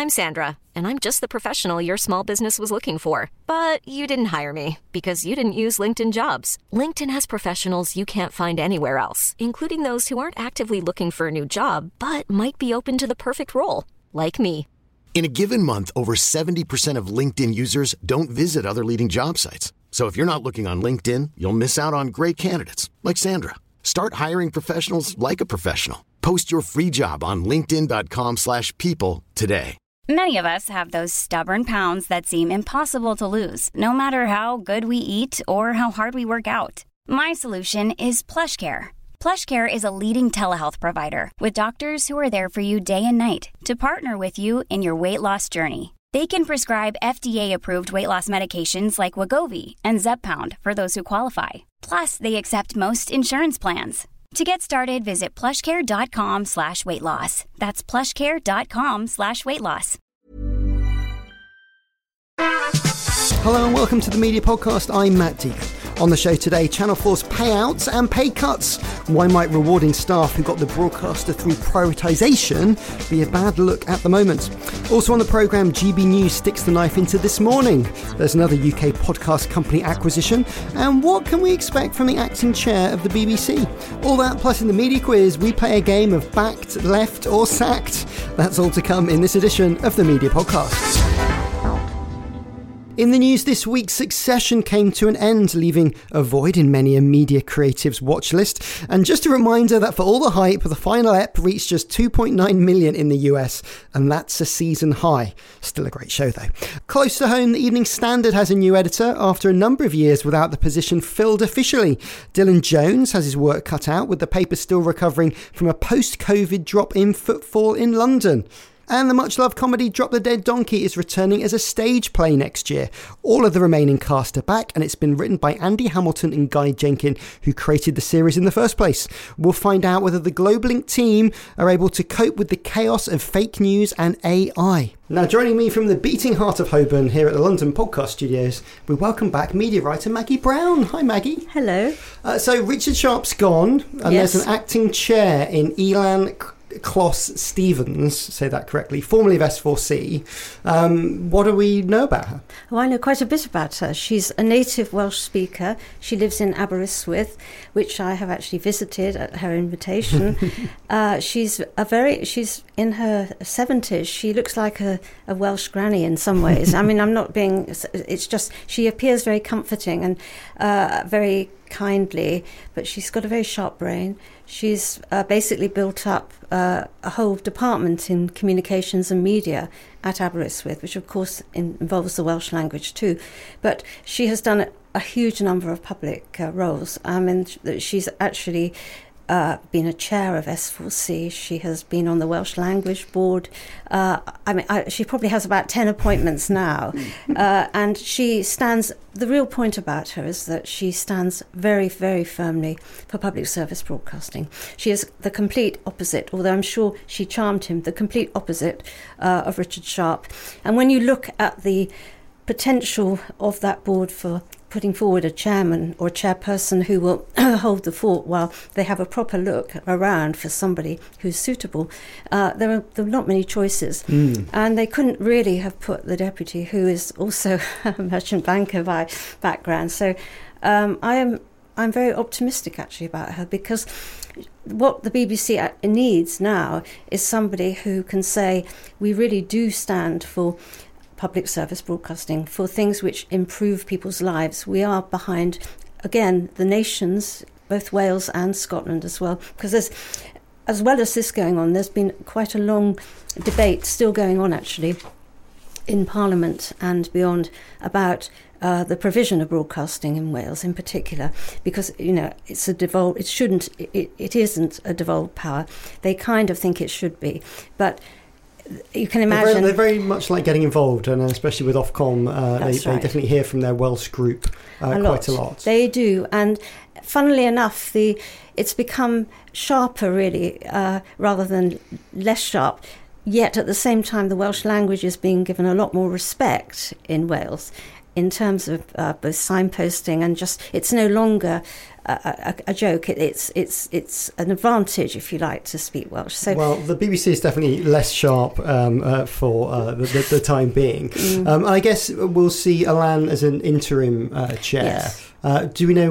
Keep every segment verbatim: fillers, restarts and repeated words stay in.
I'm Sandra, and I'm just the professional your small business was looking for. But you didn't hire me because you didn't use LinkedIn Jobs. LinkedIn has professionals you can't find anywhere else, including those who aren't actively looking for a new job, but might be open to the perfect role, like me. In a given month, over seventy percent of LinkedIn users don't visit other leading job sites. So if you're not looking on LinkedIn, you'll miss out on great candidates like Sandra. Start hiring professionals like a professional. Post your free job on linkedin dot com slash people today. Many of us have those stubborn pounds that seem impossible to lose, no matter how good we eat or how hard we work out. My solution is PlushCare. PlushCare is a leading telehealth provider with doctors who are there for you day and night to partner with you in your weight loss journey. They can prescribe F D A-approved weight loss medications like Wegovy and Zepbound for those who qualify. Plus, they accept most insurance plans. To get started, visit plushcare.com slash weight loss. That's plushcare.com slash weight loss. Hello and welcome to the Media Podcast. I'm Matt Deegan. On the show today, Channel four's payouts and pay cuts. Why might rewarding staff who got the broadcaster through prioritisation be a bad look at the moment? Also on the programme, G B News sticks the knife into This Morning. There's another U K podcast company acquisition. And what can we expect from the acting chair of the B B C? All that plus in the media quiz, we play a game of backed, left or sacked. That's all to come in this edition of the Media Podcast. In the news this week, Succession came to an end, leaving a void in many a media creative's watch list. And just a reminder that for all the hype, the final ep reached just two point nine million in the U S, and that's a season high. Still a great show though. Close to home, the Evening Standard has a new editor after a number of years without the position filled officially. Dylan Jones has his work cut out, with the paper still recovering from a post-COVID drop in footfall in London. And the much-loved comedy Drop the Dead Donkey is returning as a stage play next year. All of the remaining cast are back, and it's been written by Andy Hamilton and Guy Jenkin, who created the series in the first place. We'll find out whether the Globelink team are able to cope with the chaos of fake news and A I. Now, joining me from the beating heart of Holborn here at the London Podcast Studios, we welcome back media writer Maggie Brown. Hi, Maggie. Hello. Uh, so, Richard Sharp's gone, and yes. There's an acting chair in Elan Kloss Stevens, say that correctly, formerly of S four C. Um, what do we know about her? Oh, I know quite a bit about her. She's a native Welsh speaker. She lives in Aberystwyth, which I have actually visited at her invitation. uh, she's a very, she's in her seventies. She looks like a, a Welsh granny in some ways. I mean, I'm not being, it's just, she appears very comforting and uh, very kindly, but she's got a very sharp brain. She's uh, basically built up uh, a whole department in communications and media at Aberystwyth, which of course in, involves the Welsh language too. But she has done a, a huge number of public uh, roles. I mean, she's actually uh, been a chair of S four C. She has been on the Welsh Language Board. Uh, I mean, I, she probably has about ten appointments now. uh, and she stands, the real point about her is that she stands very, very firmly for public service broadcasting. She is the complete opposite, although I'm sure she charmed him, the complete opposite uh, of Richard Sharp. And when you look at the potential of that board for putting forward a chairman or a chairperson who will hold the fort while they have a proper look around for somebody who's suitable, uh, there, are, there are not many choices. Mm. And they couldn't really have put the deputy, who is also a merchant banker by background. So um, I am I'm very optimistic actually about her, because what the B B C needs now is somebody who can say, we really do stand for public service broadcasting, for things which improve people's lives. We are behind, again, the nations, both Wales and Scotland as well, because there's, as well as this going on, there's been quite a long debate still going on actually in Parliament and beyond about uh, the provision of broadcasting in Wales in particular, because, you know, it's a devolved, it shouldn't, it, it isn't a devolved power. They kind of think it should be, but you can imagine they're very, they're very much like getting involved, and especially with Ofcom, uh, they, right. they definitely hear from their Welsh group uh, a quite a lot. They do, and funnily enough, the it's become sharper really, uh, rather than less sharp. Yet at the same time, the Welsh language is being given a lot more respect in Wales. in terms of uh, both signposting and just, it's no longer a, a, a joke. It, it's it's it's an advantage, if you like, to speak Welsh. So, well, the B B C is definitely less sharp um, uh, for uh, the, the, the time being. Mm. Um, I guess we'll see Alan as an interim uh, chair. Yes. Uh, do we know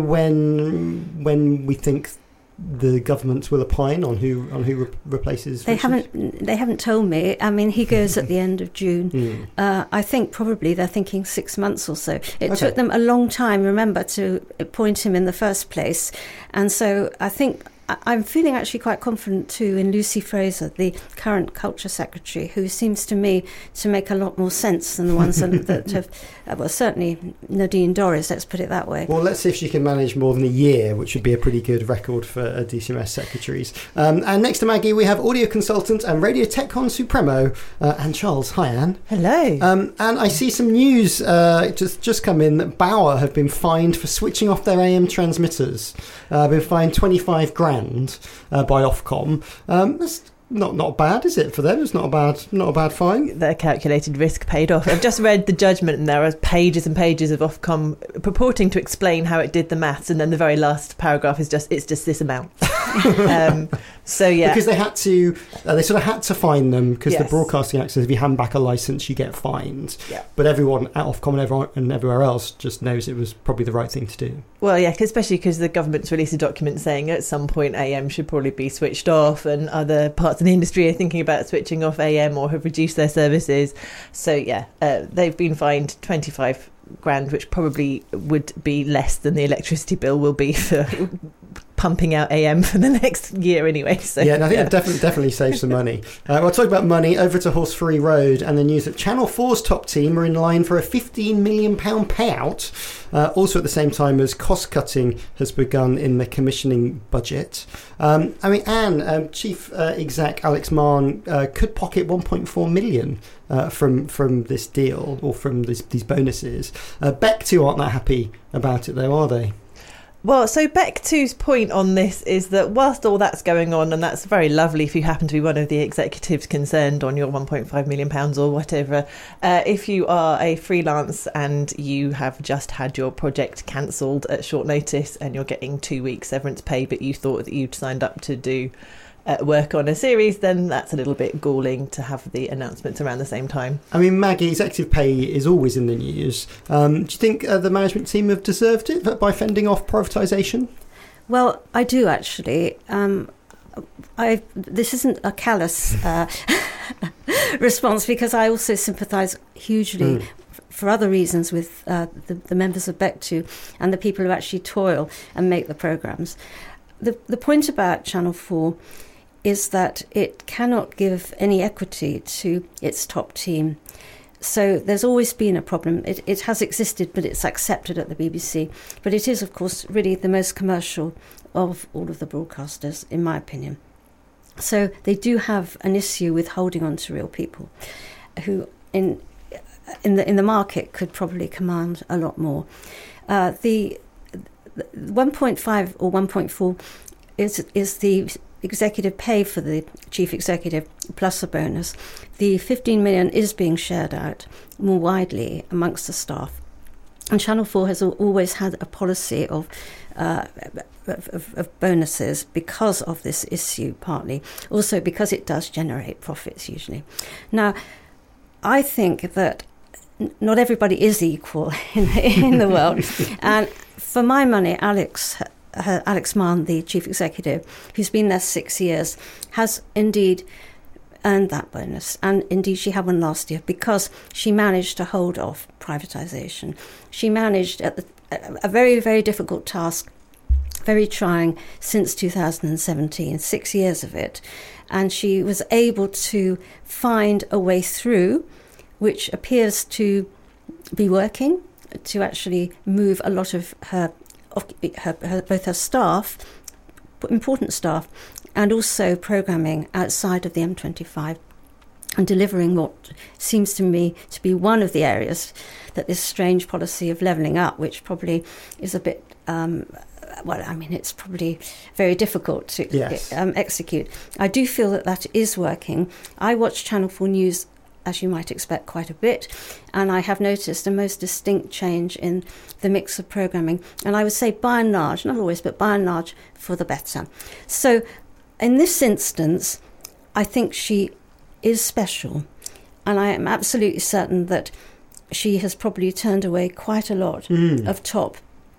when when we think the government will opine on who on who re- replaces they Richard? haven't they haven't told me. I mean, he goes at the end of June. Mm. uh, I think probably they're thinking six months or so. It Okay. took them a long time, remember, to appoint him in the first place, and so I think I- I'm feeling actually quite confident too in Lucy Fraser, the current Culture Secretary, who seems to me to make a lot more sense than the ones that, that have, uh, well, certainly Nadine Dorries, let's put it that way. Well, let's see if she can manage more than a year, which would be a pretty good record for uh, D C M S secretaries. Um, and next to Maggie, we have audio consultant and Radio TechCon Supremo, uh, Anne Charles. Hi, Anne. Hello. Um, and I see some news uh, just just come in that Bauer have been fined for switching off their A M transmitters. Uh, been fined twenty-five grand uh, by Ofcom. Um, that's not not bad, is it, for them? It's not a bad not a bad fine. Their calculated risk paid off. I've just read the judgment, and there are pages and pages of Ofcom purporting to explain how it did the maths, and then the very last paragraph is just it's just this amount. um, so yeah, because they had to, uh, they sort of had to fine them because Yes. the Broadcasting Act says if you hand back a license, you get fined. Yeah. But everyone at Ofcom and everyone and everywhere else just knows it was probably the right thing to do. Well, yeah, especially because the government's released a document saying at some point A M should probably be switched off, and other parts of the industry are thinking about switching off A M or have reduced their services. So yeah, uh, they've been fined twenty-five grand, which probably would be less than the electricity bill will be for pumping out A M for the next year anyway. So yeah, and I think yeah. it definitely definitely saves some money. Uh, well, talk about money, over to Horseferry Road and the news that Channel four's top team are in line for a fifteen million pounds payout. Uh, also at the same time as cost cutting has begun in the commissioning budget. Um, I mean, Anne, um, Chief uh, Exec Alex Mahon uh, could pocket one point four million uh, from from this deal or from this, these bonuses. Uh, Beck too aren't that happy about it though, are they? Well, so Beck two's point on this is that whilst all that's going on, and that's very lovely if you happen to be one of the executives concerned on your one point five million pounds or whatever, uh, if you are a freelance and you have just had your project cancelled at short notice and you're getting two weeks severance pay, but you thought that you'd signed up to do Uh, work on a series, then that's a little bit galling to have the announcements around the same time. I mean, Maggie, executive pay is always in the news. Um, do you think uh, the management team have deserved it by fending off privatisation? Well, I do actually. Um, I this isn't a callous uh, response, because I also sympathise hugely mm. for other reasons with uh, the, the members of Beck two and the people who actually toil and make the programmes. The the point about Channel four is that it cannot give any equity to its top team. So there's always been a problem. It, it has existed, but it's accepted at the B B C. But it is, of course, really the most commercial of all of the broadcasters, in my opinion. So they do have an issue with holding on to real people who, in in the in the market, could probably command a lot more. Uh, the one point five or one point four is is the executive pay for the chief executive plus a bonus. The fifteen million is being shared out more widely amongst the staff, and Channel four has always had a policy of uh, of, of bonuses because of this issue, partly also because it does generate profits usually. Now, I think that not everybody is equal in, in the world, and for my money, Alex uh, Alex Mahon, the chief executive, who's been there six years, has indeed earned that bonus, and indeed she had one last year because she managed to hold off privatisation. She managed at the, a very, very difficult task, very trying, since two thousand seventeen, six years of it, and she was able to find a way through, which appears to be working, to actually move a lot of her, her, her both her staff, important staff, and also programming outside of the M twenty-five, and delivering what seems to me to be one of the areas that this strange policy of levelling up, which probably is a bit, um, well, I mean, it's probably very difficult to yes. um, execute. I do feel that that is working. I watch Channel four News as you might expect, quite a bit. And I have noticed a most distinct change in the mix of programming. And I would say by and large, not always, but by and large, for the better. So in this instance, I think she is special. And I am absolutely certain that she has probably turned away quite a lot mm. of top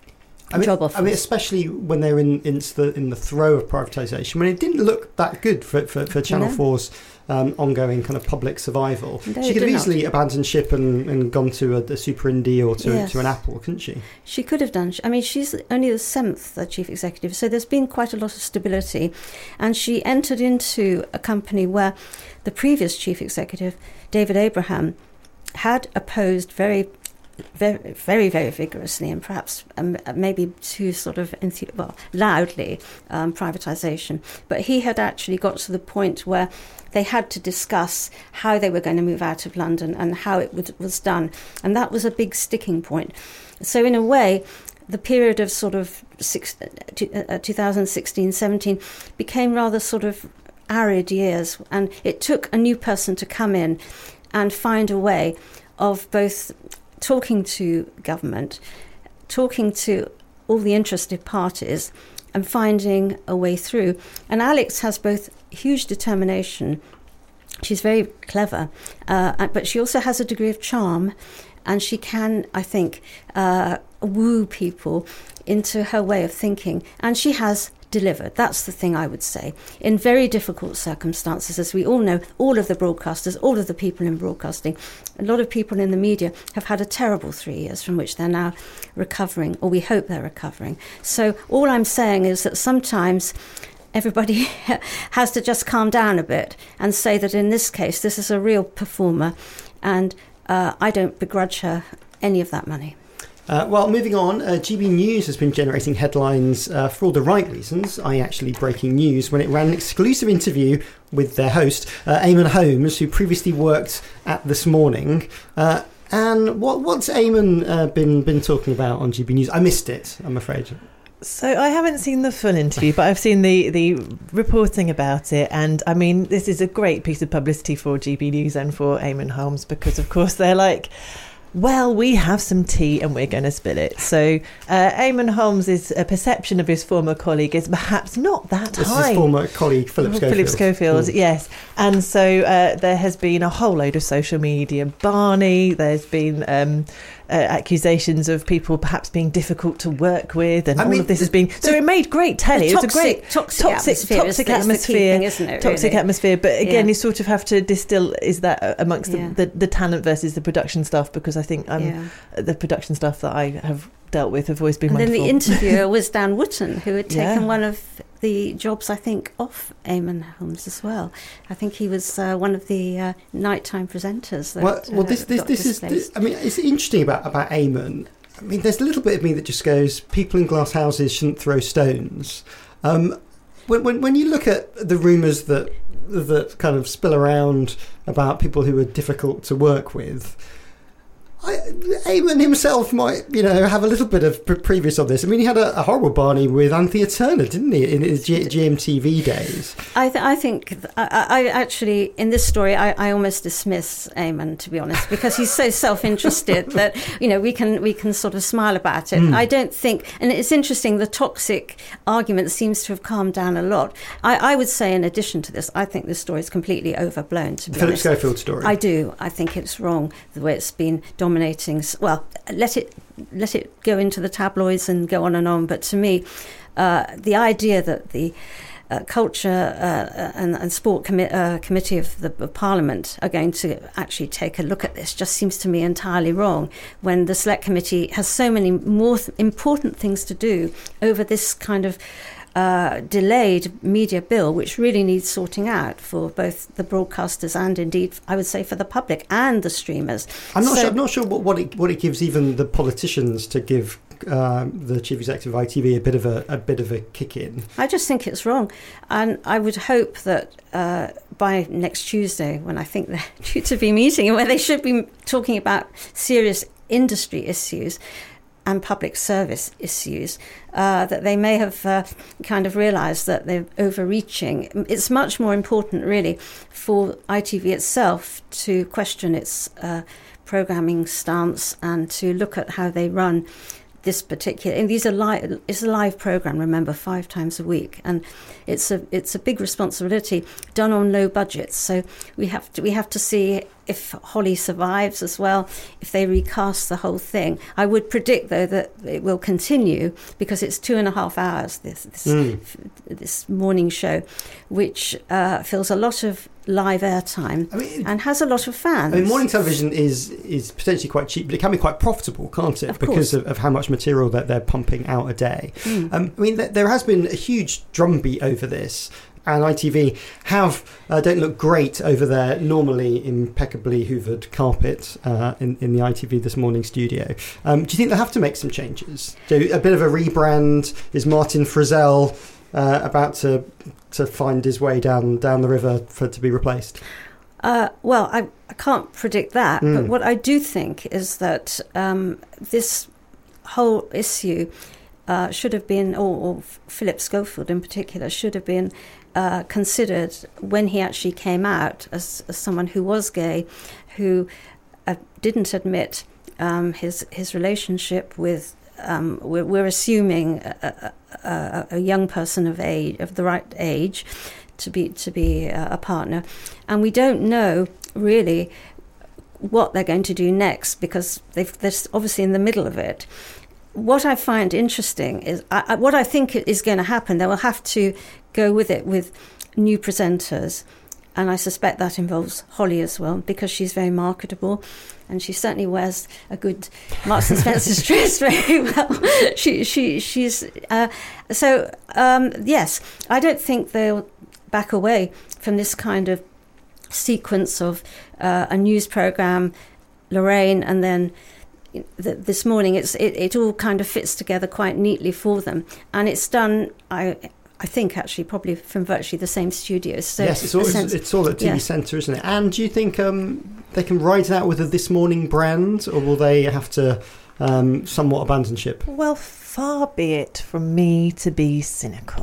I mean, job offers. I mean, especially when they're in, in the in the throw of privatisation. I mean, it didn't look that good for for, for Channel no. four's um, ongoing kind of public survival. No, she could have easily not. abandoned ship and, and gone to a, a Super Indie or to, yes. to an Apple, couldn't she? She could have done. I mean, she's only the seventh uh, chief executive, so there's been quite a lot of stability. And she entered into a company where the previous chief executive, David Abraham, had opposed very very, very, very vigorously and perhaps um, maybe too sort of, enth- well, loudly um, privatisation. But he had actually got to the point where they had to discuss how they were going to move out of London and how it would, was done. And that was a big sticking point. So in a way, the period of sort of six, uh, twenty sixteen seventeen became rather sort of arid years. And it took a new person to come in and find a way of both talking to government, talking to all the interested parties and finding a way through. And Alex has both huge determination, she's very clever, uh, but she also has a degree of charm, and she can, I think, uh, woo people into her way of thinking. And she has delivered. That's the thing I would say. In very difficult circumstances, as we all know, all of the broadcasters, all of the people in broadcasting, a lot of people in the media have had a terrible three years from which they're now recovering, or we hope they're recovering. So all I'm saying is that sometimes everybody has to just calm down a bit and say that in this case, this is a real performer, and uh, I don't begrudge her any of that money. Uh, well, moving on, uh, G B News has been generating headlines uh, for all the right reasons, that is actually breaking news, when it ran an exclusive interview with their host, uh, Eamonn Holmes, who previously worked at This Morning. Uh, and what, what's Eamonn uh, been, been talking about on G B News? I missed it, I'm afraid. So I haven't seen the full interview, but I've seen the, the reporting about it. And I mean, this is a great piece of publicity for G B News and for Eamonn Holmes, because, of course, they're like, well, we have some tea and we're going to spill it. So uh, Eamonn Holmes' uh, perception of his former colleague is perhaps not that this high. This is his former colleague, Philip Schofield. Philip Schofield, mm. yes. And so uh, there has been a whole load of social media Barney. There's been um, uh, accusations of people perhaps being difficult to work with, and I all mean, of this the, has been... So it made great telly. It was a great... Toxic, toxic atmosphere. Toxic is, atmosphere, is thing, isn't it, toxic really? atmosphere. But again, yeah. you sort of have to distill, is that amongst yeah. the, the, the talent versus the production stuff? Because I think um, yeah. the production stuff that I have dealt with have always been and wonderful. Then the interviewer was Dan Wootton, who had taken yeah. one of the jobs, I think, off Eamonn Holmes as well. I think he was uh, one of the uh, nighttime presenters. That, well, well, uh, this this this is. This, I mean, it's interesting about about Eamonn. I mean, there's a little bit of me that just goes, people in glass houses shouldn't throw stones. Um, when when when you look at the rumours that that kind of spill around about people who are difficult to work with, I, Eamonn himself might, you know, have a little bit of pre- previous on this. I mean, he had a, a horrible Barney with Anthea Turner, didn't he, in his G- G M T V days? I, th- I think, I, I actually, in this story, I, I almost dismiss Eamonn, to be honest, because he's so self-interested that, you know, we can we can sort of smile about it. Mm. I don't think, and it's interesting, the toxic argument seems to have calmed down a lot. I, I would say, in addition to this, I think this story is completely overblown, to be Philip honest. Schofield story. I do. I think it's wrong, the way it's been dominated. Well, let it let it go into the tabloids and go on and on. But to me, uh, the idea that the uh, culture uh, and, and sport commi- uh, committee of the of Parliament are going to actually take a look at this just seems to me entirely wrong. When the Select Committee has so many more th- important things to do over this kind of Uh, delayed media bill, which really needs sorting out for both the broadcasters and indeed, I would say, for the public and the streamers. I'm not so, sure. I'm not sure what, what it what it gives even the politicians to give uh, the chief executive of I T V a bit of a, a bit of a kick in. I just think it's wrong, and I would hope that uh, by next Tuesday, when I think they're due to be meeting and where they should be talking about serious industry issues, and public service issues, uh, that they may have uh, kind of realised that they're overreaching. It's much more important, really, for I T V itself to question its uh, programming stance and to look at how they run this particular. And these are live. It's a live program. Remember, five times a week, and it's a it's a big responsibility done on low budgets. So we have to we have to see if Holly survives as well, if they recast the whole thing. I would predict, though, that it will continue because it's two and a half hours, this this, mm. f- this morning show, which uh, fills a lot of live airtime I mean, and has a lot of fans. I mean, morning television is is potentially quite cheap, but it can be quite profitable, can't it? Of because of, of how much material that they're pumping out a day. Mm. Um, I mean, th- there has been a huge drumbeat over this. And I T V have uh, don't look great over their normally impeccably hoovered carpet uh, in, in the I T V This Morning studio. Um, do you think they'll have to make some changes? Do a bit of a rebrand? Is Martin Frizzell uh, about to to find his way down down the river for to be replaced? Uh, well, I, I can't predict that. Mm. But what I do think is that um, this whole issue uh, should have been, or, or Philip Schofield in particular, should have been Uh, considered when he actually came out as, as someone who was gay, who uh, didn't admit um, his his relationship with. Um, we're, we're assuming a, a, a young person of age, of the right age, to be to be a partner, and we don't know really what they're going to do next because they've, they're obviously in the middle of it. What I find interesting is I, what I think is going to happen. They will have to go with it with new presenters, and I suspect that involves Holly as well because she's very marketable, and she certainly wears a good Marks and Spencer's dress very well. she she she's uh, so um, yes. I don't think they'll back away from this kind of sequence of uh, a news program, Lorraine, and then. The, this morning, it's it, it all kind of fits together quite neatly for them, and it's done. I I think actually probably from virtually the same studios. So yes, it's all sense, it's all at T V yeah. Centre, isn't it? And do you think um, they can ride that with a This Morning brand, or will they have to um, somewhat abandon ship? Well, far be it from me to be cynical,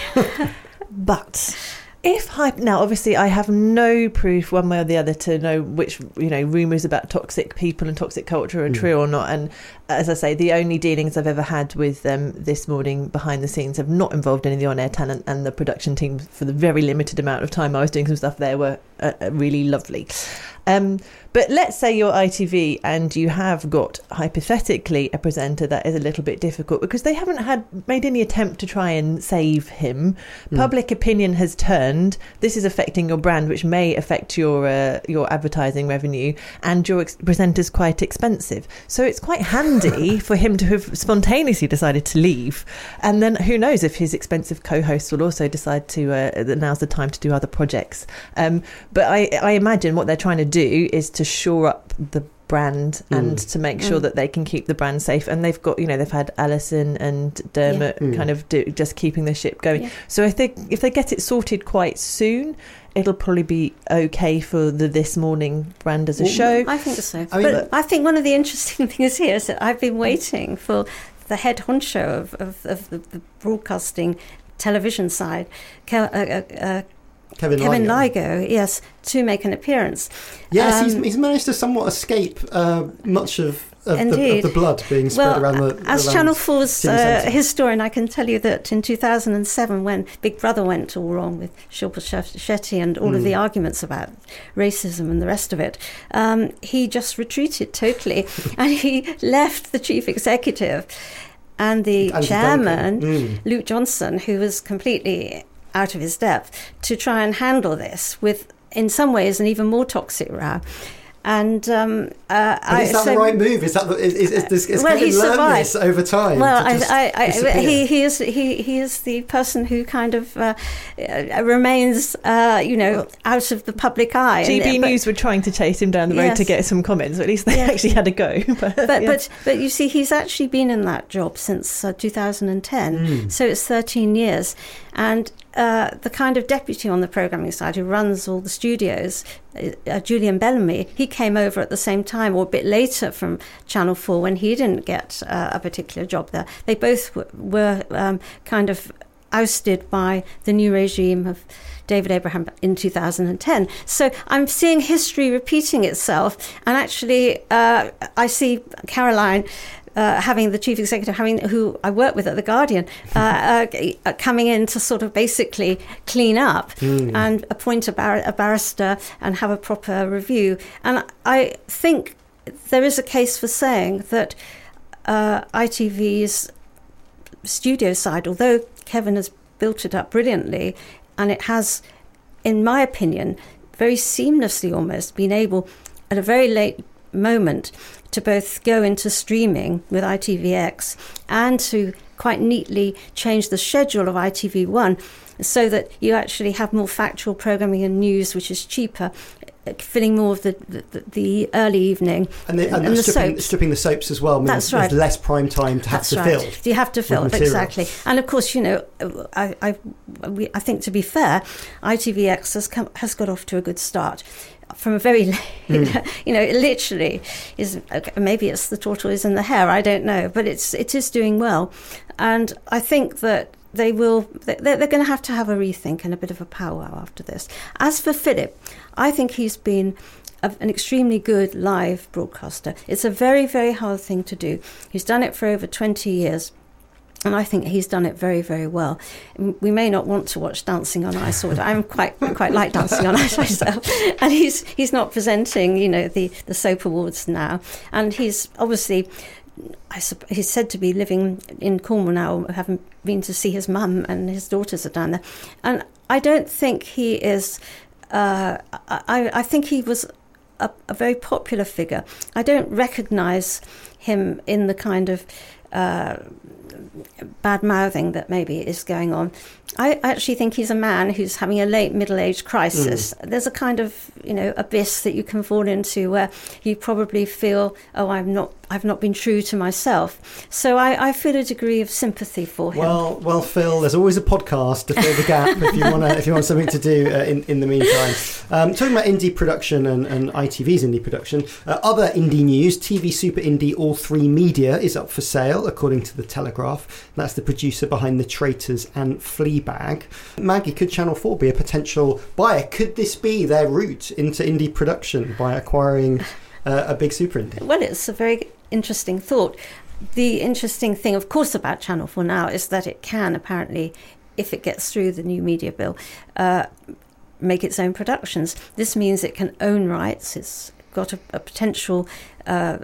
but. If hype now, obviously, I have no proof one way or the other to know which, you know, rumours about toxic people and toxic culture are mm. true or not. And as I say, the only dealings I've ever had with um, This Morning behind the scenes have not involved any of the on-air talent, and the production team for the very limited amount of time I was doing some stuff there were uh, really lovely. Um, but let's say you're I T V and you have got hypothetically a presenter that is a little bit difficult because they haven't had made any attempt to try and save him. Mm. Public opinion has turned. This is affecting your brand, which may affect your uh, your advertising revenue, and your ex- presenter's quite expensive. So it's quite handy for him to have spontaneously decided to leave. And then who knows if his expensive co-host will also decide to uh, that now's the time to do other projects. Um, but I, I imagine what they're trying to do is to shore up the brand and mm. to make sure mm. that they can keep the brand safe. And they've got, you know, they've had Alison and Dermot yeah. mm. kind of do, just keeping the ship going. Yeah. So I think if they get it sorted quite soon, it'll probably be okay for the This Morning brand as a well, show. I think so. I mean, but I think one of the interesting things here is that I've been waiting for the head honcho of, of, of the, the broadcasting television side, uh, uh, uh, Kevin, Kevin Lygo. Lygo, yes, to make an appearance. Yes, um, he's, he's managed to somewhat escape uh, much of, of, the, of the blood being spread well, around the as around Channel four's uh, historian, I can tell you that in two thousand seven, when Big Brother went all wrong with Shilpa Shetty and all mm. of the arguments about racism and the rest of it, um, he just retreated totally and he left the chief executive and the Andy chairman, mm. Luke Johnson, who was completely out of his depth, to try and handle this with, in some ways, an even more toxic row. And um, uh, but is that I, so, the right move? Is that the, is, is, is this, is well, Kevin learned this over time? Well, I, I, I, he he is he he is the person who kind of uh, remains, uh, you know, well, out of the public eye. G B and, News but, were trying to chase him down the road yes. to get some comments. At least they yes. actually had a go. But but, yeah. but but you see, he's actually been in that job since uh, two thousand ten, mm. so it's thirteen years, and uh, the kind of deputy on the programming side who runs all the studios, uh, Julian Bellamy, he came over at the same time or a bit later from Channel four when he didn't get uh, a particular job there. They both w- were um, kind of ousted by the new regime of David Abraham in two thousand ten. So I'm seeing history repeating itself, and actually uh, I see Caroline Uh, having the chief executive, having who I work with at The Guardian, uh, uh, coming in to sort of basically clean up mm. and appoint a, bar- a barrister and have a proper review. And I think there is a case for saying that uh, I T V's studio side, although Kevin has built it up brilliantly, and it has, in my opinion, very seamlessly almost been able, at a very late moment, to both go into streaming with I T V X and to quite neatly change the schedule of I T V one so that you actually have more factual programming and news, which is cheaper, filling more of the the, the early evening and, the, and, and the stripping, soaps. stripping the soaps as well means That's right. there's less prime time to have That's to right. fill. You have to fill, exactly. And of course, you know, I I, we, I think to be fair, I T V X has come, has got off to a good start. From a very late, mm. you know, it literally is. Maybe it's the tortoise and the hare. I don't know, but it's it is doing well, and I think that they will. They're, they're going to have to have a rethink and a bit of a powwow after this. As for Philip, I think he's been a, an extremely good live broadcaster. It's a very very hard thing to do. He's done it for over twenty years. And I think he's done it very, very well. We may not want to watch Dancing on Ice, or I'm quite, I quite like Dancing on Ice myself. And he's he's not presenting, you know, the, the soap awards now. And he's obviously, I supp- he's said to be living in Cornwall now, having been to see his mum, and his daughters are down there. And I don't think he is. Uh, I I think he was a, a very popular figure. I don't recognise him in the kind of Uh, bad mouthing that maybe is going on. I actually think he's a man who's having a late middle-age crisis. Mm. There's a kind of, you know, abyss that you can fall into where you probably feel, oh, I'm not, I've not been true to myself. So I, I feel a degree of sympathy for him. Well, well, Phil, there's always a podcast to fill the gap if you want if you want something to do uh, in in the meantime. Um, talking about indie production and, and I T V's indie production, uh, other indie news: T V super indie All three Media is up for sale, according to the Telegraph. That's the producer behind The Traitors and Fleabag. Maggie, could Channel four be a potential buyer? Could this be their route into indie production by acquiring uh, a big super indie? Well, it's a very interesting thought. The interesting thing, of course, about Channel four now is that it can apparently, if it gets through the new media bill, uh, make its own productions. This means it can own rights. It's got a, a potential uh,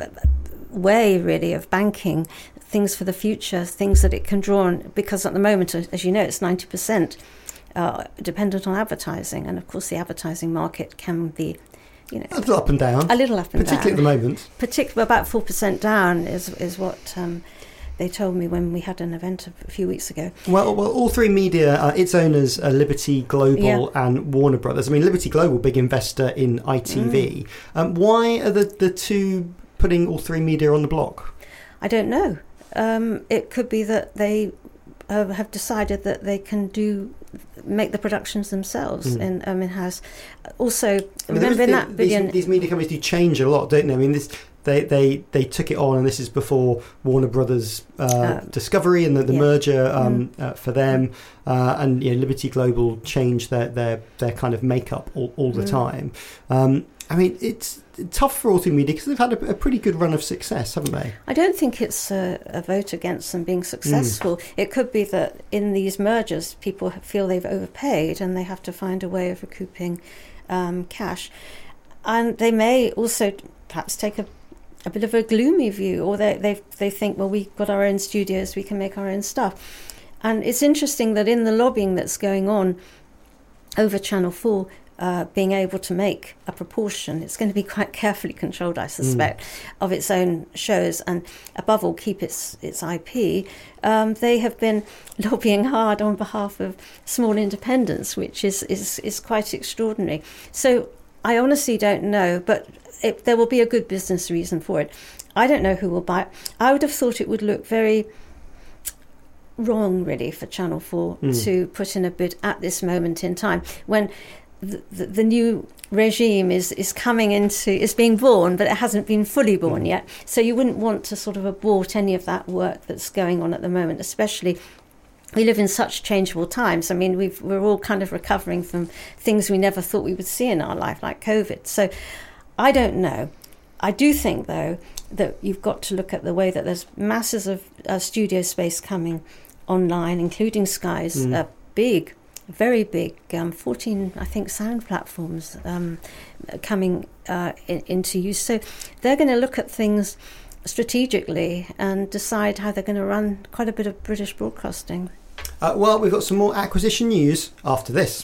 way, really, of banking things for the future, things that it can draw on, because at the moment, as you know, it's ninety percent uh, dependent on advertising. And of course, the advertising market can be, you know, a little up and down. A little up and particularly down. Particularly at the moment. Particularly about four percent down is, is what um, they told me when we had an event a few weeks ago. Well, well, All three Media, uh, its owners are Liberty Global yeah. and Warner Brothers. I mean, Liberty Global, big investor in I T V. Mm. Um, why are the, the two putting All three Media on the block? I don't know. Um, it could be that they uh, have decided that they can do make the productions themselves mm. in um, in-house. Also, I mean, remember in the, that billion... These, these media companies do change a lot, don't they? I mean, this they, they, they took it on, and this is before Warner Brothers uh, uh, Discovery and the, the yeah. merger um, mm. uh, for them. Uh, and you know, Liberty Global changed their, their, their kind of makeup all, all the mm. time. Um, I mean, it's tough for All three Media because they've had a, a pretty good run of success, haven't they? I don't think it's a, a vote against them being successful. Mm. It could be that in these mergers, people feel they've overpaid and they have to find a way of recouping um, cash. And they may also perhaps take a, a bit of a gloomy view, or they, they, they think, well, we've got our own studios, we can make our own stuff. And it's interesting that in the lobbying that's going on over Channel four, Uh, being able to make a proportion, it's going to be quite carefully controlled, I suspect, mm. of its own shows, and above all keep its its I P. Um, they have been lobbying hard on behalf of small independents, which is, is, is quite extraordinary. So I honestly don't know, but it, there will be a good business reason for it. I don't know who will buy it. I would have thought it would look very wrong, really, for Channel four Mm. to put in a bid at this moment in time when the, the, the new regime is, is coming into, is being born, but it hasn't been fully born Mm. yet. So you wouldn't want to sort of abort any of that work that's going on at the moment, especially we live in such changeable times. I mean, we've, we're all kind of recovering from things we never thought we would see in our life, like COVID. So I don't know. I do think, though, that you've got to look at the way that there's masses of uh, studio space coming online, including Sky's Mm. uh, big, very big, um, fourteen, I think, sound platforms um, coming uh, in, into use. So they're going to look at things strategically and decide how they're going to run quite a bit of British broadcasting. Uh, well, we've got some more acquisition news after this.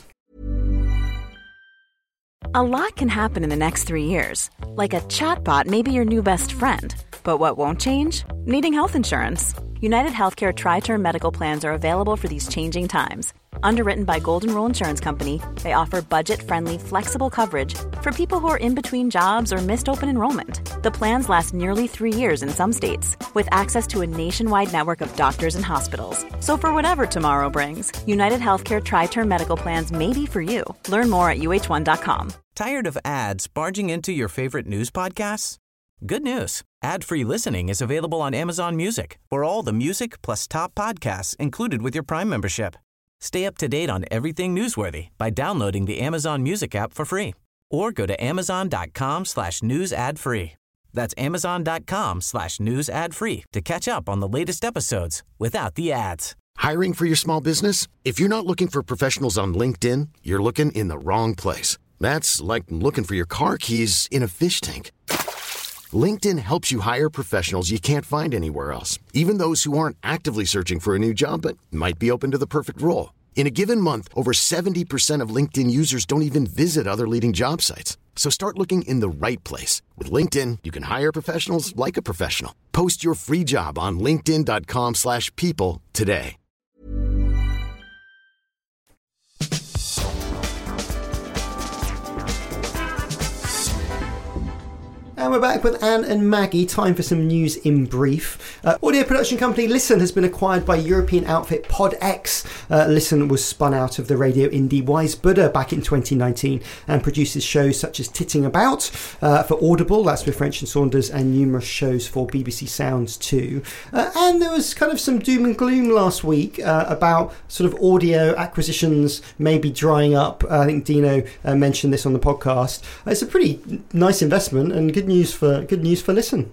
A lot can happen in the next three years. Like a chatbot may be your new best friend. But what won't change? Needing health insurance. United Healthcare Tri-Term Medical Plans are available for these changing times. Underwritten by Golden Rule Insurance Company, they offer budget-friendly, flexible coverage for people who are in between jobs or missed open enrollment. The plans last nearly three years in some states, with access to a nationwide network of doctors and hospitals. So for whatever tomorrow brings, United Healthcare Tri-Term Medical Plans may be for you. Learn more at U H one dot com. Tired of ads barging into your favorite news podcasts? Good news. Ad-free listening is available on Amazon Music for all the music plus top podcasts included with your Prime membership. Stay up to date on everything newsworthy by downloading the Amazon Music app for free or go to amazon.com slash news ad free. That's amazon.com slash news ad free to catch up on the latest episodes without the ads. Hiring for your small business? If you're not looking for professionals on LinkedIn, you're looking in the wrong place. That's like looking for your car keys in a fish tank. LinkedIn helps you hire professionals you can't find anywhere else, even those who aren't actively searching for a new job but might be open to the perfect role. In a given month, over seventy percent of LinkedIn users don't even visit other leading job sites. So start looking in the right place. With LinkedIn, you can hire professionals like a professional. Post your free job on linkedin.com slash people today. And we're back with Anne and Maggie. Time for some news in brief. Uh, audio production company Listen has been acquired by European outfit PodX. Uh, Listen was spun out of the radio indie Wise Buddha back in twenty nineteen and produces shows such as Titting About uh, for Audible, that's with French and Saunders, and numerous shows for B B C Sounds too. Uh, and there was kind of some doom and gloom last week uh, about sort of audio acquisitions maybe drying up. Uh, I think Dino uh, mentioned this on the podcast. Uh, it's a pretty nice investment and good news for good news for Listen.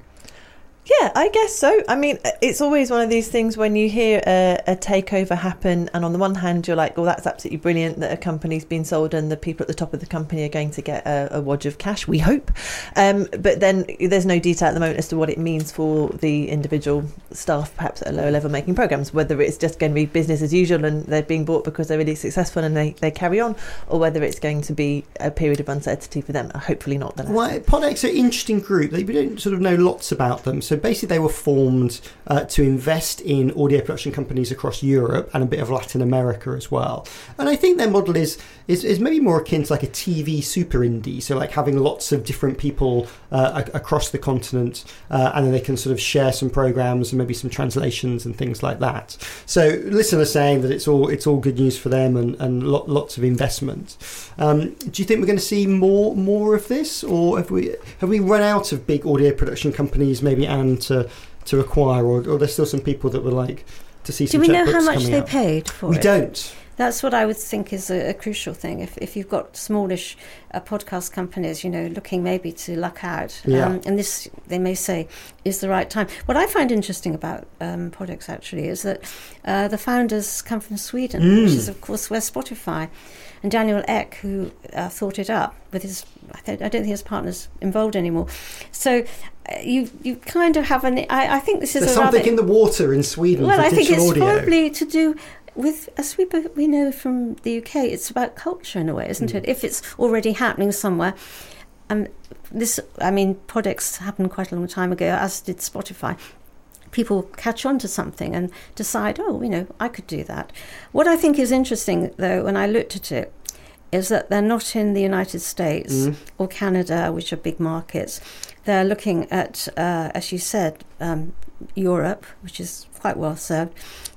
Yeah, I guess so. I mean, it's always one of these things when you hear a, a takeover happen, and on the one hand, you're like, well, that's absolutely brilliant that a company's been sold and the people at the top of the company are going to get a, a wodge of cash, we hope. Um, but then there's no detail at the moment as to what it means for the individual staff, perhaps at a lower level, making programmes, whether it's just going to be business as usual and they're being bought because they're really successful and they, they carry on, or whether it's going to be a period of uncertainty for them. Hopefully not. The well, PodX are an interesting group. We don't sort of know lots about them. So basically they were formed uh, to invest in audio production companies across Europe and a bit of Latin America as well. And I think their model is is, is maybe more akin to like a T V super indie. So like having lots of different people uh, a- across the continent uh, and then they can sort of share some programs and maybe some translations and things like that. So Listen are saying that it's all it's all good news for them and, and lo- lots of investment. Um, do you think we're going to see more more of this, or have we have we run out of big audio production companies maybe and to to acquire, or, or there's still some people that would like to see some checkbooks? Do we know how much coming they out? paid for we it? We don't. That's what I would think is a, a crucial thing. If if you've got smallish uh, podcast companies, you know, looking maybe to luck out, yeah. um, and this they may say is the right time. What I find interesting about um, PodX actually is that uh, the founders come from Sweden, mm. which is of course where Spotify. And Daniel Ek, who uh, thought it up with his, I, th- I don't think his partner's involved anymore. So uh, you you kind of have an, I, I think this is There's a something rather, in the water in Sweden well, for I think digital it's audio. probably to do with, as we, we know from the U K, it's about culture in a way, isn't mm. it? If it's already happening somewhere. Um, this, I mean, PodX happened quite a long time ago, as did Spotify. People catch on to something and decide, oh, you know, I could do that. What I think is interesting, though, when I looked at it, is that they're not in the United States mm. or Canada, which are big markets. They're looking at, uh, as you said, um, Europe, which is quite well served,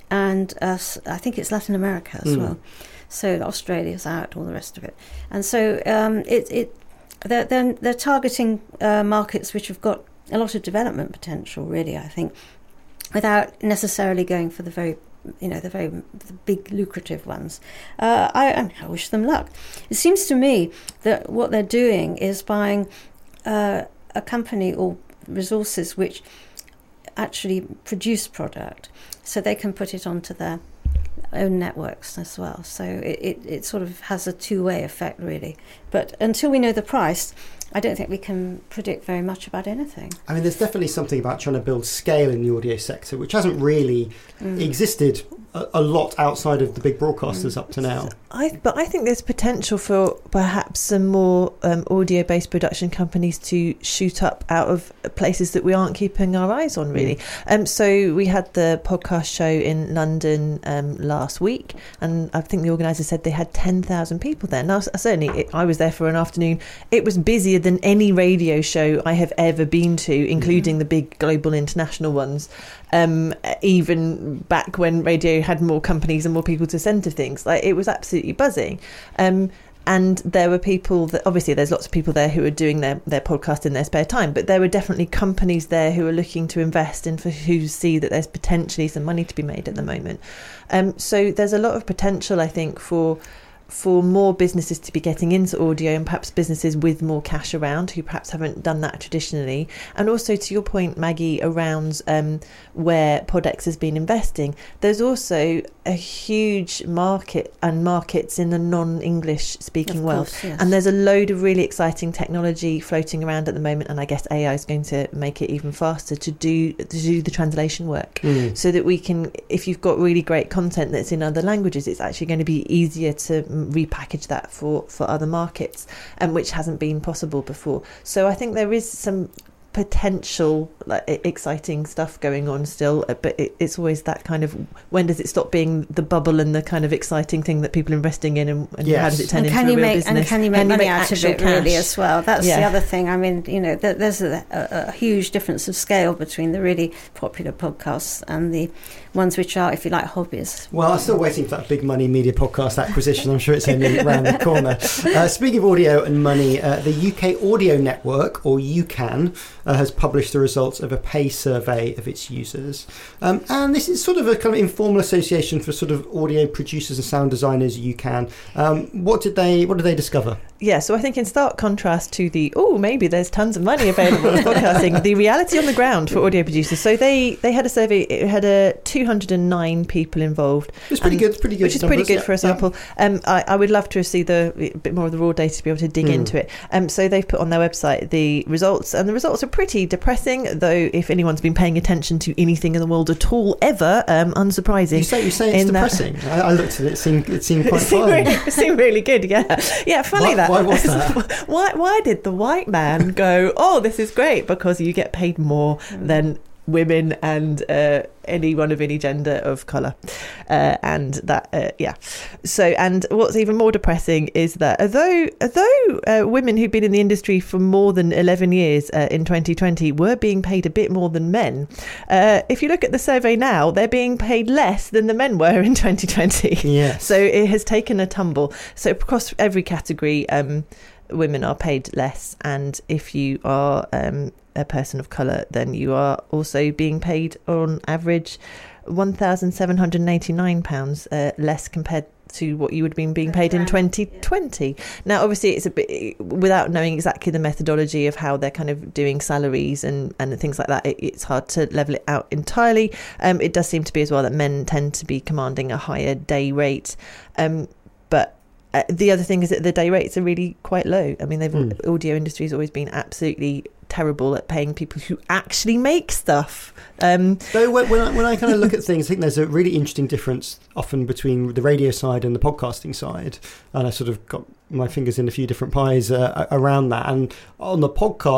and uh, I think it's Latin America as Mm. well. So Australia's out, all the rest of it, and so um, it it they're they're, they're targeting uh, markets which have got a lot of development potential, really, I think, without necessarily going for the very, you know, the very the big lucrative ones. Uh, I, I wish them luck. It seems to me that what they're doing is buying uh, a company or resources which actually produce product, so they can put it onto their own networks as well. So it, it, it sort of has a two-way effect, really. But until we know the price, I don't think we can predict very much about anything. I mean, there's definitely something about trying to build scale in the audio sector, which hasn't really mm. existed a, a lot outside of the big broadcasters mm. up to now. I, but I think there's potential for perhaps some more um, audio-based production companies to shoot up out of places that we aren't keeping our eyes on, really. Mm. Um, so we had the podcast show in London um, last week, and I think the organiser said they had ten thousand people there. Now, certainly, it, I was there for an afternoon. It was busier than any radio show I have ever been to, including mm. the big global international ones, um, even back when radio had more companies and more people to send to things. Like, it was absolutely buzzing. Um, and there were people that, obviously there's lots of people there who are doing their, their podcast in their spare time, but there were definitely companies there who are looking to invest and for who see that there's potentially some money to be made at the moment. Um, so there's a lot of potential, I think, for for more businesses to be getting into audio, and perhaps businesses with more cash around who perhaps haven't done that traditionally. And also, to your point, Maggie, around um, where Podex has been investing, there's also a huge market and markets in the non-English speaking world. Yes. And there's a load of really exciting technology floating around at the moment, and I guess A I is going to make it even faster to do to do the translation work, mm. so that we can, if you've got really great content that's in other languages, it's actually going to be easier to repackage that for, for other markets, and um, which hasn't been possible before. So I think there is some potential, like, exciting stuff going on still, but it, it's always that kind of, when does it stop being the bubble and the kind of exciting thing that people are investing in, and, and yes. how does it turn and into can a you real make, business? And can you make can money you make out of it, cash? really, as well? That's yeah. the other thing. I mean, you know, there's a, a, a huge difference of scale between the really popular podcasts and the ones which are, if you like, hobbies. Well, I'm still waiting for that big money media podcast acquisition. I'm sure it's only around the corner. Uh, speaking of audio and money, uh, the U K Audio Network, or U CAN, uh, has published the results of a pay survey of its users. Um, and this is sort of a kind of informal association for sort of audio producers and sound designers, U CAN. Um, what did they What did they discover? Yeah, so I think in stark contrast to the, oh, maybe there's tons of money available in podcasting, the reality on the ground for audio producers. So they, they had a survey, it had a two hundred nine people involved. It's pretty good, pretty good. Which is numbers, pretty good yeah, for a sample. Yeah. Um, I, I would love to see the a bit more of the raw data to be able to dig mm. into it. Um, so they've put on their website the results, and the results are pretty depressing, though if anyone's been paying attention to anything in the world at all ever, um, unsurprising. You say, you say it's depressing? I, I looked at it, it seemed, it seemed quite it seemed fun. Really, it seemed really good, yeah. Yeah, funny why, that. Why was that? why, why did the white man go, oh, this is great, because you get paid more than women and uh, anyone of any gender of colour, uh, and that uh, yeah so and what's even more depressing is that although although uh, women who've been in the industry for more than eleven years uh, in twenty twenty were being paid a bit more than men, uh, if you look at the survey now, they're being paid less than the men were in twenty twenty. Yes. So it has taken a tumble. So across every category, um, women are paid less, and if you are um, a person of colour, then you are also being paid on average one thousand seven hundred eighty-nine pounds uh, less compared to what you would have been being paid in twenty twenty. Now, obviously, it's a bit, without knowing exactly the methodology of how they're kind of doing salaries and, and things like that, it, it's hard to level it out entirely. Um, it does seem to be as well that men tend to be commanding a higher day rate. Um, but uh, the other thing is that the day rates are really quite low. I mean, they've mm. audio industry has always been absolutely terrible at paying people who actually make stuff. Um, so when, when, I, when I kind of look at things, I think there's a really interesting difference often between the radio side and the podcasting side, and I sort of got my fingers in a few different pies uh, around that. And on the podcast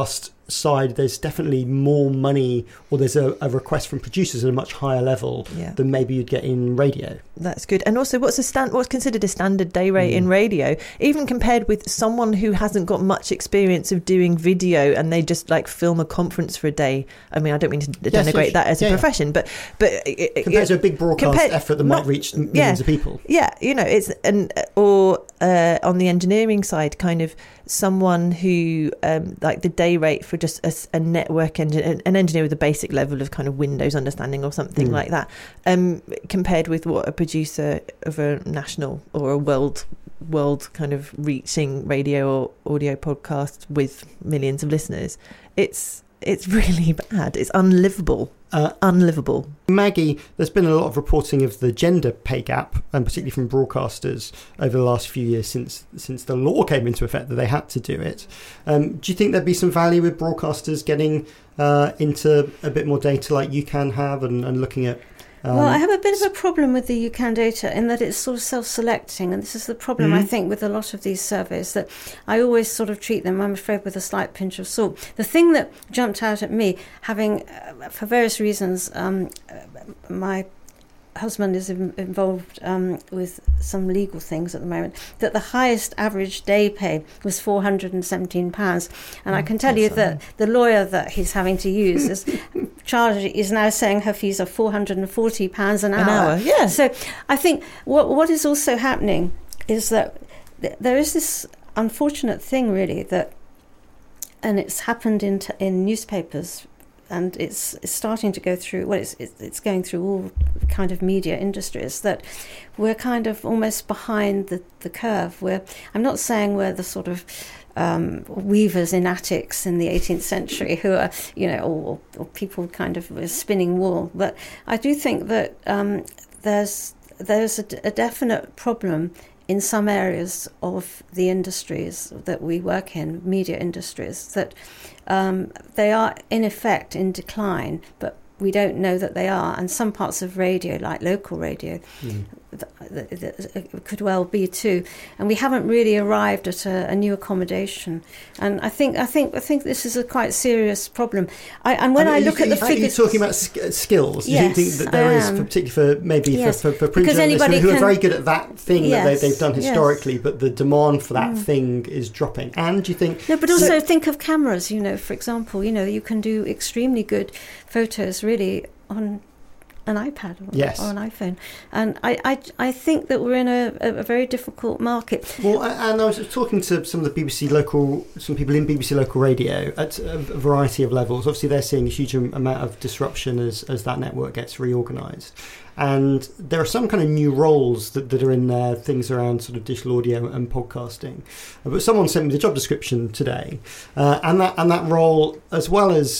side, there's definitely more money, or there's a, a request from producers at a much higher level yeah. than maybe you'd get in radio. That's good. And also, what's a stand? What's considered a standard day rate mm. in radio, even compared with someone who hasn't got much experience of doing video and they just like film a conference for a day? I mean, I don't mean to yes, denigrate yes. that as yeah, a profession, yeah. but but it, compared it, to a big broadcast compared, effort that not, might reach millions yeah, of people. Yeah, you know, it's and or uh, on the engineering side, kind of someone who um, like the day rate for just a, a network engine, an engineer with a basic level of kind of Windows understanding or something mm. like that, um, compared with what a producer of a national or a world world kind of reaching radio or audio podcast with millions of listeners, it's it's really bad. It's unlivable. Uh, unlivable. Maggie, there's been a lot of reporting of the gender pay gap, and particularly from broadcasters over the last few years since since the law came into effect that they had to do it. Um, do you think there'd be some value with broadcasters getting uh, into a bit more data like you can have and, and looking at Um, well, I have a bit of a problem with the UCAN data in that it's sort of self-selecting, and this is the problem, mm-hmm. I think, with a lot of these surveys, that I always sort of treat them, I'm afraid, with a slight pinch of salt. The thing that jumped out at me, having, uh, for various reasons, um, my husband is in, involved um, with some legal things at the moment, that the highest average day pay was four hundred seventeen pounds. And oh, I can tell you that the lawyer that he's having to use is charge is now saying her fees are four hundred forty pounds an hour. An hour, yeah. So I think what what is also happening is that th- there is this unfortunate thing, really, that, and it's happened in t- in newspapers, and it's, it's starting to go through, well, it's, it's going through all kind of media industries, that we're kind of almost behind the, the curve. We're, I'm not saying we're the sort of um, weavers in attics in the eighteenth century who are, you know, or, or people kind of spinning wool, but I do think that um, there's, there's a, a definite problem in some areas of the industries that we work in, media industries, that um, they are in effect in decline, but we don't know that they are. And some parts of radio, like local radio, mm. th- th- th- could well be too. And we haven't really arrived at a, a new accommodation. And I think I think I think this is a quite serious problem. I, and when I, mean, I look you, at the are figures, are you talking about sk- skills? Yes, Do you think that there is, for, particularly for maybe yes. for, for, for print journalists who, who can, are very good at that thing yes, that they, they've done historically, yes. but the demand for that mm. thing is dropping? And do you think? No, but also so, think of cameras. You know, for example, you know, you can do extremely good photos really on an iPad or, yes. or an iPhone, and I, I, I think that we're in a, a very difficult market. Well, and I was talking to some of the B B C local, some people in B B C local radio at a variety of levels. Obviously, they're seeing a huge amount of disruption as, as that network gets reorganised. And there are some kind of new roles that, that are in there, things around sort of digital audio and podcasting. But someone sent me the job description today, uh, and that and that role, as well as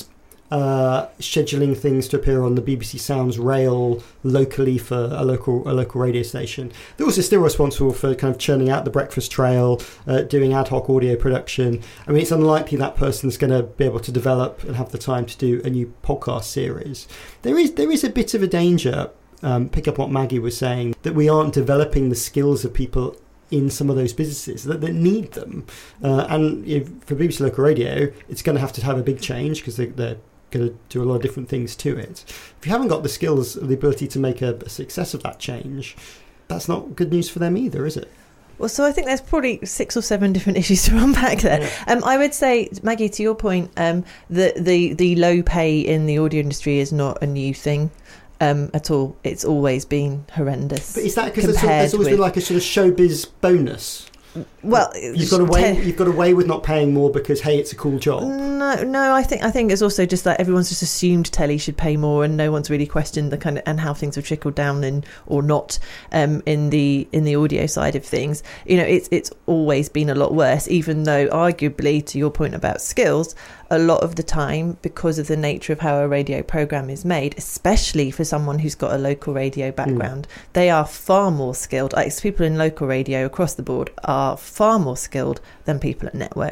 Uh, scheduling things to appear on the B B C Sounds rail locally for a local a local radio station. They're also still responsible for kind of churning out the breakfast trail, uh, doing ad hoc audio production. I mean, it's unlikely that person's going to be able to develop and have the time to do a new podcast series. There is there is a bit of a danger, um, pick up what Maggie was saying, that we aren't developing the skills of people in some of those businesses that, that need them. Uh, and you know, for B B C Local Radio, it's going to have to have a big change because they, they're going to do a lot of different things to it. If you haven't got the skills or the ability to make a, a success of that change, that's not good news for them either, is it? Well, so I think there's probably six or seven different issues to unpack there. Yeah. Um, I would say, Maggie, to your point, um, the, the, the low pay in the audio industry is not a new thing. Um, at all. It's always been horrendous. But is that because there's, there's always been like a sort of showbiz bonus? Well, you've got away. Te- you've got away with not paying more because hey, it's a cool job. No, no. I think I think it's also just that everyone's just assumed telly should pay more, and no one's really questioned the kind of and how things have trickled down in or not um, in the in the audio side of things. You know, it's it's always been a lot worse. Even though, arguably, to your point about skills, a lot of the time, because of the nature of how a radio program is made, especially for someone who's got a local radio background, mm. they are far more skilled. Like people in local radio across the board are far more skilled than people at network.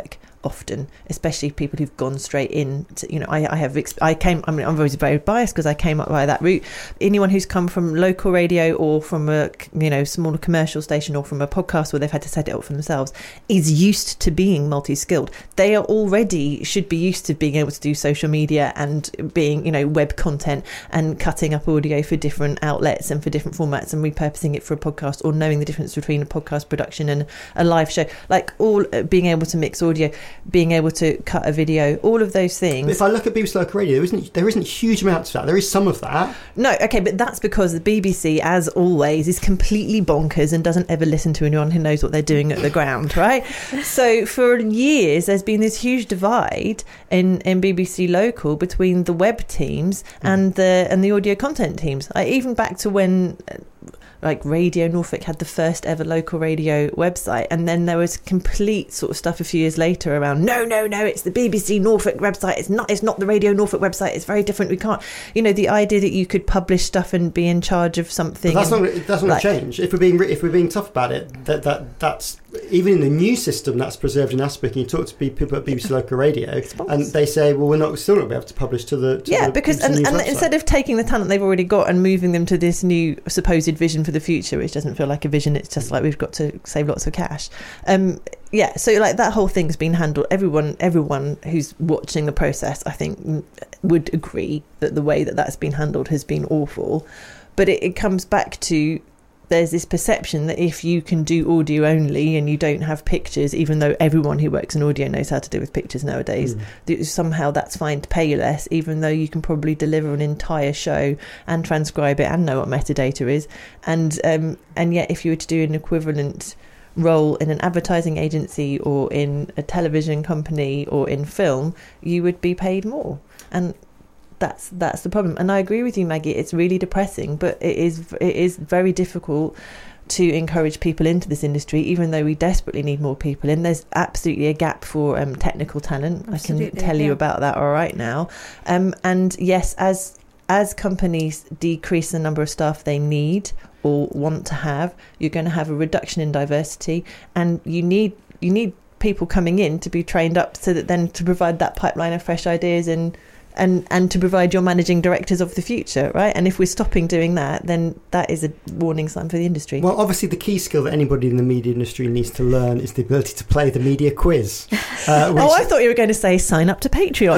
often, especially people who've gone straight in to, you know, I, I have, I came, I mean, I'm always very biased because I came up by that route. Anyone who's come from local radio or from a, you know, smaller commercial station or from a podcast where they've had to set it up for themselves is used to being multi-skilled. They are already, should be used to being able to do social media and being, you know, web content and cutting up audio for different outlets and for different formats and repurposing it for a podcast, or knowing the difference between a podcast production and a live show, like all uh, being able to mix audio, being able to cut a video, all of those things. But if I look at B B C Local Radio, there isn't there isn't huge amounts of that. There is some of that. No, okay, but that's because the B B C, as always, is completely bonkers and doesn't ever listen to anyone who knows what they're doing at the ground, right? So for years, there's been this huge divide in, in B B C Local between the web teams and the and the audio content teams. Like, even back to when like Radio Norfolk had the first ever local radio website, and then there was complete sort of stuff a few years later around no no no it's the B B C Norfolk website, it's not it's not the Radio Norfolk website, it's very different, we can't, you know, the idea that you could publish stuff and be in charge of something. But that's and, not that's not like, change. If we're being if we're being tough about it, that that that's even in the new system that's preserved in Aspic. And you talk to people at B B C Local Radio, and they say, well, we're not still not be able to publish to the to yeah the because and, and instead of taking the talent they've already got and moving them to this new supposed vision for the future, which doesn't feel like a vision, it's just like we've got to save lots of cash. Um, yeah, so like that whole thing's been handled. Everyone, everyone who's watching the process, I think, would agree that the way that that's been handled has been awful. But it, it comes back to, there's this perception that if you can do audio only and you don't have pictures, even though everyone who works in audio knows how to do with pictures nowadays, mm. that somehow that's fine to pay you less, even though you can probably deliver an entire show and transcribe it and know what metadata is. And um, and yet if you were to do an equivalent role in an advertising agency or in a television company or in film, you would be paid more. And That's that's the problem, and I agree with you, Maggie. It's really depressing, but it is it is very difficult to encourage people into this industry, even though we desperately need more people in. There's absolutely a gap for um, technical talent. Absolutely, I can tell yeah. you about that all right now. Um, and yes, as as companies decrease the number of staff they need or want to have, you're going to have a reduction in diversity, and you need you need people coming in to be trained up so that then to provide that pipeline of fresh ideas and. And and to provide your managing directors of the future, right? And if we're stopping doing that, then that is a warning sign for the industry. Well, obviously the key skill that anybody in the media industry needs to learn is the ability to play the media quiz. Uh, which, oh, I thought you were going to say sign up to Patreon.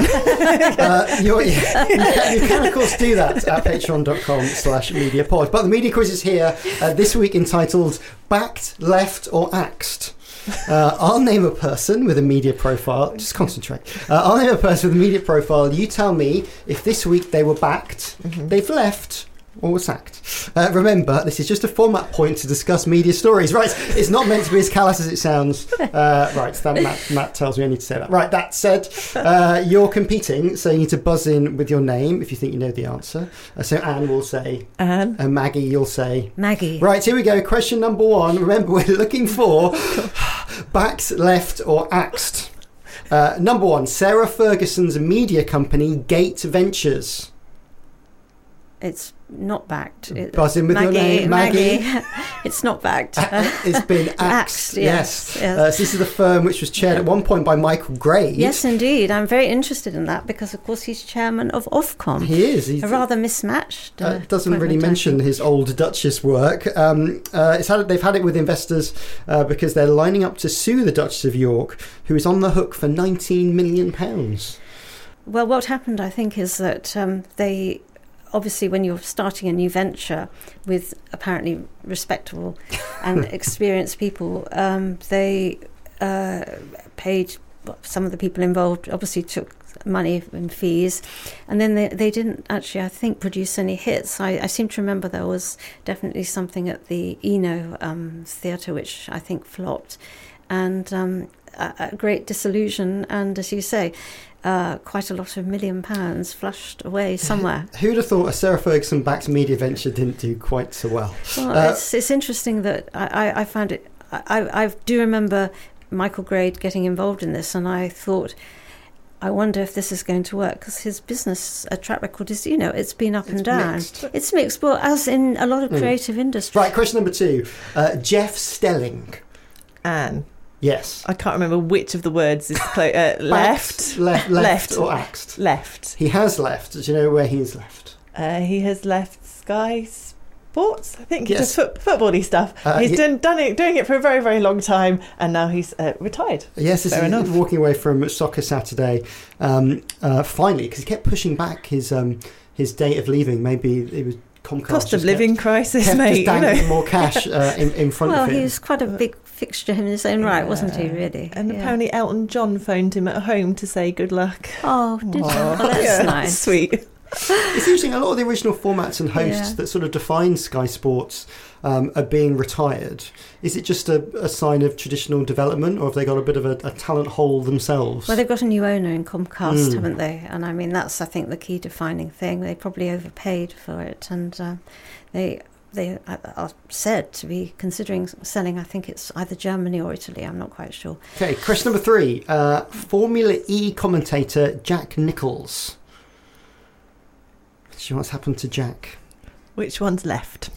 uh, you're, yeah, you, can, you can, of course, do that at patreon.com slash mediapod. But the media quiz is here uh, this week, entitled Backed, Left or Axed. Uh, I'll name a person with a media profile. Just concentrate. Uh, I'll name a person with a media profile. You tell me if this week they were backed, mm-hmm. they've left, or were sacked. Uh, remember, this is just a format point to discuss media stories. Right, it's not meant to be as callous as it sounds. Uh, right, so that Matt, Matt tells me I need to say that. Right, that said, uh, you're competing, so you need to buzz in with your name if you think you know the answer. Uh, so Anne will say Anne. And Maggie, you'll say Maggie. Right, here we go. Question number one. Remember, we're looking for backed, left or axed. Uh, number one, Sarah Ferguson's media company, Gate Ventures. It's not backed. It, Buzz in with Maggie, your name, Maggie. Maggie. It's not backed. It's been axed. axed yes. yes. yes. Uh, so this is the firm which was chaired at one point by Michael Grade. Yes, indeed. I'm very interested in that because, of course, he's chairman of Ofcom. He is. He's, a rather mismatched. Uh, uh, doesn't really mention his old Duchess work. Um, uh, it's had, they've had it with investors uh, because they're lining up to sue the Duchess of York, who is on the hook for nineteen million pounds. Well, what happened, I think, is that um, they... Obviously, when you're starting a new venture with apparently respectable and experienced people, um, they uh, paid some of the people involved, obviously took money in fees, and then they, they didn't actually, I think, produce any hits. I, I seem to remember there was definitely something at the Eno um, Theatre, which I think flopped, and um, a, a great disillusion, and as you say, Uh, quite a lot of million pounds flushed away somewhere. Who'd have thought a Sarah Ferguson-backed media venture didn't do quite so well? Well, uh, it's, it's interesting that I, I, I found it... I, I do remember Michael Grade getting involved in this, and I thought, I wonder if this is going to work, because his business uh, track record is, you know, it's been up it's and down. Mixed. It's mixed, but as in a lot of creative mm. industries. Right, question number two. Uh, Jeff Stelling. Anne. Yes. I can't remember which of the words is clo- uh, left. left. Left. Left or axed? Left. He has left. Do you know where he has left? Uh, he has left Sky Sports. I think he Yes. does foot, footbally stuff. Uh, he's he- done, done it, doing it for a very, very long time, and now he's uh, retired. Yes, this Fair is enough. walking away from Soccer Saturday. Um, uh, finally, because he kept pushing back his um, his date of leaving. Maybe it was Comcast. Cost of just living kept, crisis, kept mate. just You dangling know. more cash uh, in, in front Well, of him. he was quite a big fixture in his own right, wasn't he, really? And Yeah. apparently Elton John phoned him at home to say good luck. Oh, did Aw. oh, that's Yeah, nice. Sweet. It's interesting, a lot of the original formats and hosts Yeah. that sort of define Sky Sports um, are being retired. Is it just a, a sign of traditional development, or have they got a bit of a, a talent hole themselves? Well, they've got a new owner in Comcast, Mm. haven't they? And I mean, that's, I think, the key defining thing. They probably overpaid for it, and uh, they they are said to be considering selling, I think it's either Germany or Italy, I'm not quite sure. Okay, question number three. Uh, Formula E commentator Jack Nicholls. Do you know what's happened to Jack? Which one's left?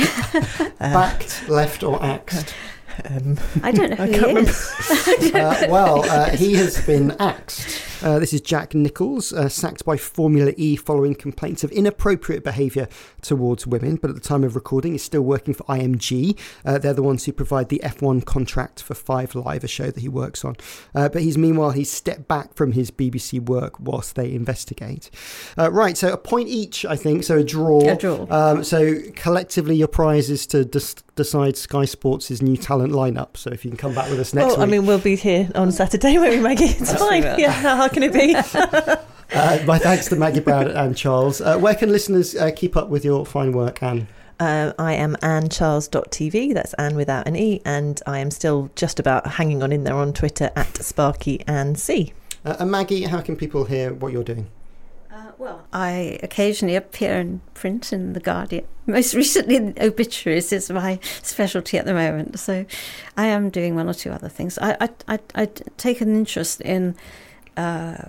Backed, left or axed? Um, I don't know who I he can't is. Uh, well, uh, he has been axed. Uh, this is Jack Nicholls, uh, sacked by Formula E following complaints of inappropriate behaviour towards women, but at the time of recording he's still working for I M G. Uh, they're the ones who provide the F one contract for Five Live, a show that he works on. Uh, but he's meanwhile, he's stepped back from his B B C work whilst they investigate. Uh, right, so a point each, I think, so a draw. A draw. Um, so collectively your prize is to dis- decide Sky Sports' new talent lineup. So if you can come back with us next well, I week. mean, we'll be here on Saturday, won't we, Maggie? It's fine. Yeah, how can it be? Uh, my thanks to Maggie Brown and Charles. Uh, where can listeners uh, keep up with your fine work, Anne? Uh, I am anne charles dot t v, that's Anne without an E, and I am still just about hanging on in there on Twitter at Sparky Anne C. Uh, and Maggie, how can people hear what you're doing? Uh, well, I occasionally appear in print in The Guardian. Most recently, obituaries is my specialty at the moment. So I am doing one or two other things. I I, I, I take an interest in uh,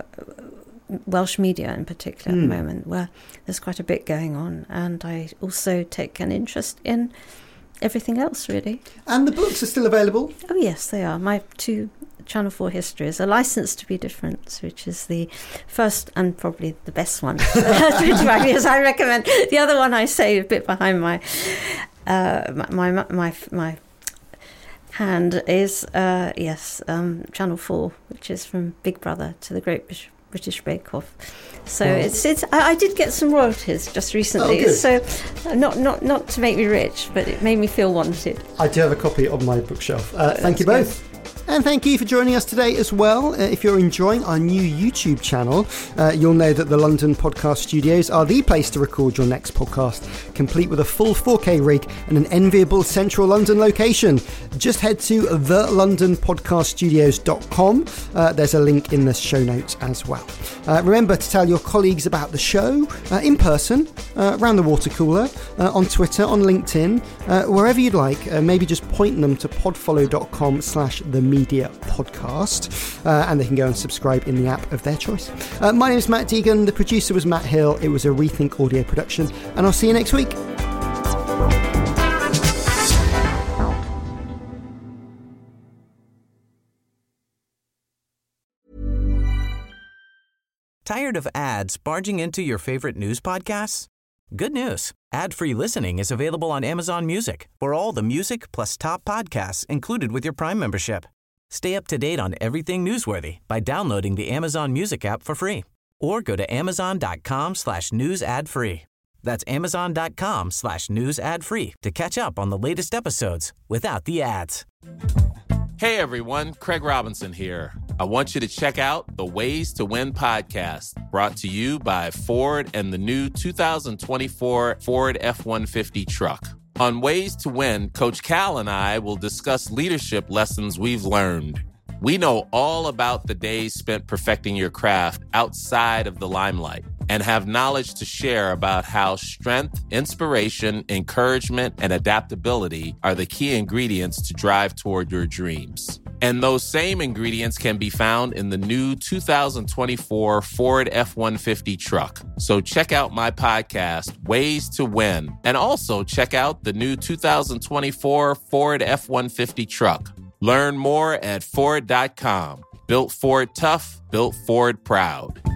Welsh media in particular Mm. at the moment, where there's quite a bit going on. And I also take an interest in everything else, really. And the books are still available? Oh, yes, they are. My two Channel four histories, A License to be Different, which is the first and probably the best one. As I recommend. The other one I say a bit behind my uh, my, my my my hand is uh, yes, um, Channel four, which is From Big Brother to the Great British, British Bake Off. So Wow. it's it's. I, I did get some royalties just recently. Oh, good. So uh, not not not to make me rich, but it made me feel wanted. I do have a copy on my bookshelf. Uh, thank you That's both. And thank you for joining us today as well. Uh, if you're enjoying our new YouTube channel, uh, you'll know that the London Podcast Studios are the place to record your next podcast, complete with a full four K rig and an enviable central London location. Just head to the london podcast studios dot com. Uh, there's a link in the show notes as well. Uh, remember to tell your colleagues about the show uh, in person, uh, around the water cooler, uh, on Twitter, on LinkedIn, uh, wherever you'd like. Uh, maybe just point them to podfollow.com slash the media podcast, uh, and they can go and subscribe in the app of their choice. Uh, my name is Matt Deegan. The producer was Matt Hill. It was a Rethink Audio production, and I'll see you next week. Tired of ads barging into your favorite news podcasts? Good news. Ad-free listening is available on Amazon Music for all the music plus top podcasts included with your Prime membership. Stay up to date on everything newsworthy by downloading the Amazon Music app for free or go to amazon.com slash news ad free. That's amazon.com slash news ad free to catch up on the latest episodes without the ads. Hey everyone, Craig Robinson here. I want you to check out the Ways to Win podcast, brought to you by Ford and the new two thousand twenty-four Ford F one fifty truck. On Ways to Win, Coach Cal and I will discuss leadership lessons we've learned. We know all about the days spent perfecting your craft outside of the limelight and have knowledge to share about how strength, inspiration, encouragement, and adaptability are the key ingredients to drive toward your dreams. And those same ingredients can be found in the new two thousand twenty-four Ford F one fifty truck. So check out my podcast, Ways to Win, and also check out the new two thousand twenty-four Ford F one fifty truck. Learn more at Ford dot com. Built Ford tough, built Ford proud.